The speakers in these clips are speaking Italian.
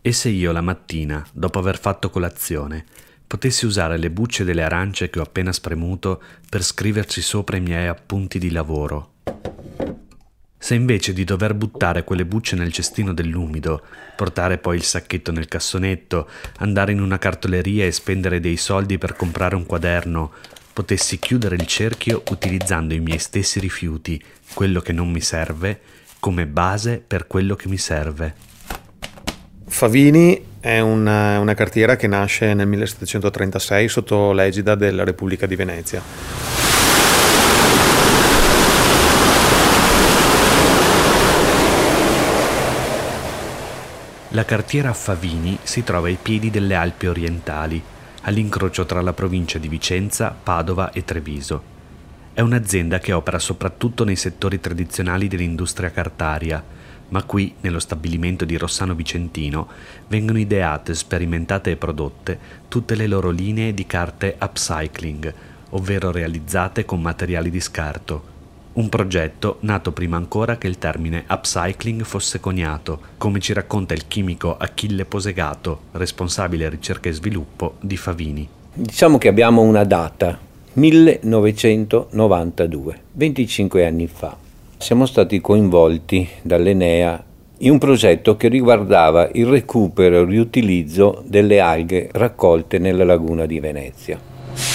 E se io la mattina, dopo aver fatto colazione, potessi usare le bucce delle arance che ho appena spremuto per scriverci sopra i miei appunti di lavoro? Se invece di dover buttare quelle bucce nel cestino dell'umido, portare poi il sacchetto nel cassonetto, andare in una cartoleria e spendere dei soldi per comprare un quaderno, potessi chiudere il cerchio utilizzando i miei stessi rifiuti, quello che non mi serve, come base per quello che mi serve. Favini è una cartiera che nasce nel 1736 sotto l'egida della Repubblica di Venezia. La cartiera Favini si trova ai piedi delle Alpi orientali, all'incrocio tra la provincia di Vicenza, Padova e Treviso. È un'azienda che opera soprattutto nei settori tradizionali dell'industria cartaria, ma qui, nello stabilimento di Rossano Vicentino, vengono ideate, sperimentate e prodotte tutte le loro linee di carte upcycling, ovvero realizzate con materiali di scarto. Un progetto nato prima ancora che il termine upcycling fosse coniato, come ci racconta il chimico Achille Posegato, responsabile ricerca e sviluppo di Favini. Diciamo che abbiamo una data, 1992, 25 anni fa. Siamo stati coinvolti dall'Enea in un progetto che riguardava il recupero e riutilizzo delle alghe raccolte nella laguna di Venezia.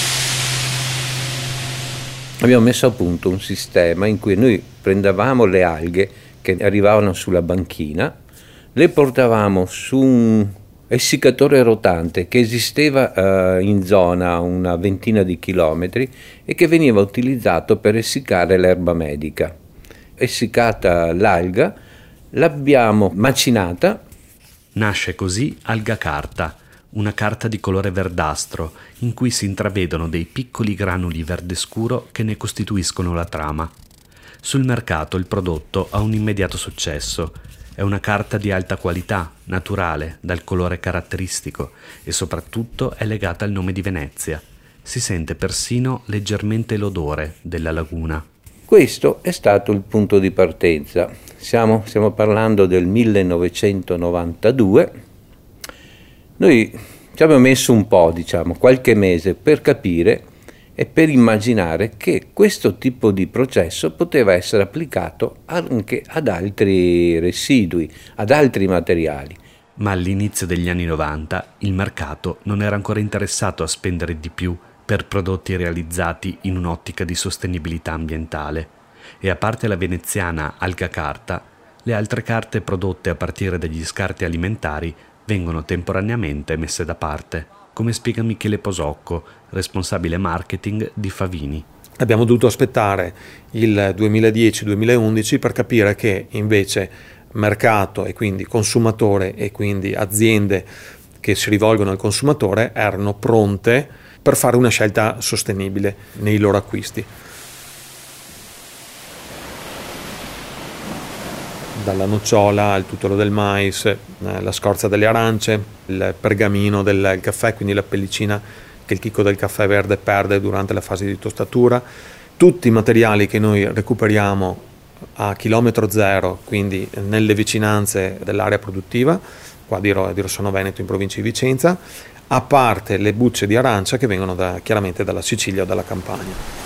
Abbiamo messo a punto un sistema in cui noi prendevamo le alghe che arrivavano sulla banchina, le portavamo su un essiccatore rotante che esisteva in zona a una ventina di chilometri e che veniva utilizzato per essiccare l'erba medica. Essiccata l'alga, l'abbiamo macinata. Nasce così Alga Carta, una carta di colore verdastro in cui si intravedono dei piccoli granuli verde scuro che ne costituiscono la trama. Sul mercato il prodotto ha un immediato successo. È una carta di alta qualità, naturale, dal colore caratteristico e soprattutto è legata al nome di Venezia. Si sente persino leggermente l'odore della laguna. Questo è stato il punto di partenza. Stiamo parlando del 1992. Noi ci abbiamo messo un po', qualche mese per capire e per immaginare che questo tipo di processo poteva essere applicato anche ad altri residui, ad altri materiali. Ma all'inizio degli anni 90 il mercato non era ancora interessato a spendere di più per prodotti realizzati in un'ottica di sostenibilità ambientale e a parte la veneziana Alga Carta, le altre carte prodotte a partire dagli scarti alimentari vengono temporaneamente messe da parte, come spiega Michele Posocco, responsabile marketing di Favini. Abbiamo dovuto aspettare il 2010-2011 per capire che invece mercato e quindi consumatore e quindi aziende che si rivolgono al consumatore erano pronte per fare una scelta sostenibile nei loro acquisti. Dalla nocciola al tutolo del mais, la scorza delle arance, il pergamino del caffè, quindi la pellicina che il chicco del caffè verde perde durante la fase di tostatura, tutti i materiali che noi recuperiamo a chilometro zero, quindi nelle vicinanze dell'area produttiva, qua di Rossano Veneto in provincia di Vicenza, a parte le bucce di arancia che vengono chiaramente dalla Sicilia o dalla Campania.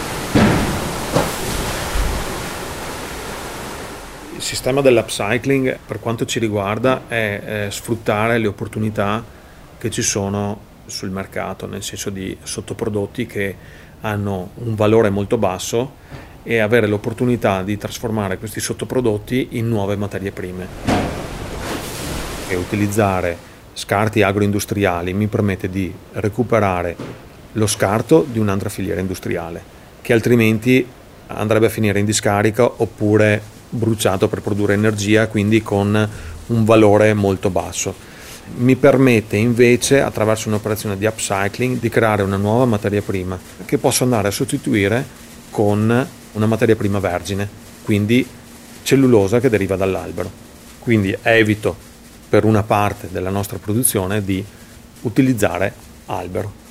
Il sistema dell'upcycling, per quanto ci riguarda, è sfruttare le opportunità che ci sono sul mercato, nel senso di sottoprodotti che hanno un valore molto basso e avere l'opportunità di trasformare questi sottoprodotti in nuove materie prime. E utilizzare scarti agroindustriali mi permette di recuperare lo scarto di un'altra filiera industriale, che altrimenti andrebbe a finire in discarica oppure bruciato per produrre energia, quindi con un valore molto basso. Mi permette invece, attraverso un'operazione di upcycling, di creare una nuova materia prima che posso andare a sostituire con una materia prima vergine, quindi cellulosa che deriva dall'albero. Quindi evito per una parte della nostra produzione di utilizzare albero.